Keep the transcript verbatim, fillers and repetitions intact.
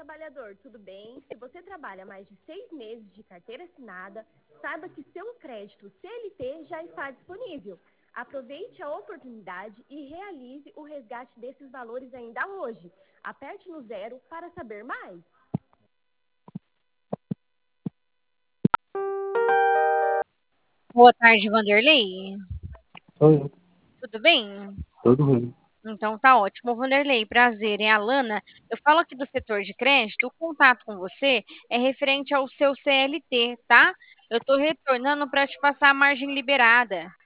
trabalhador, tudo bem? Se você trabalha mais de seis meses de carteira assinada, saiba que seu crédito C L T já está disponível. Aproveite a oportunidade e realize o resgate desses valores ainda hoje. Aperte no zero para saber mais. Boa tarde, Vanderlei. Oi, Tudo bem? tudo bem. Então tá ótimo, Vanderlei. Prazer, é a Alana. Eu falo aqui do setor de crédito. O contato com você é referente ao seu C L T, tá? Eu tô retornando para te passar a margem liberada.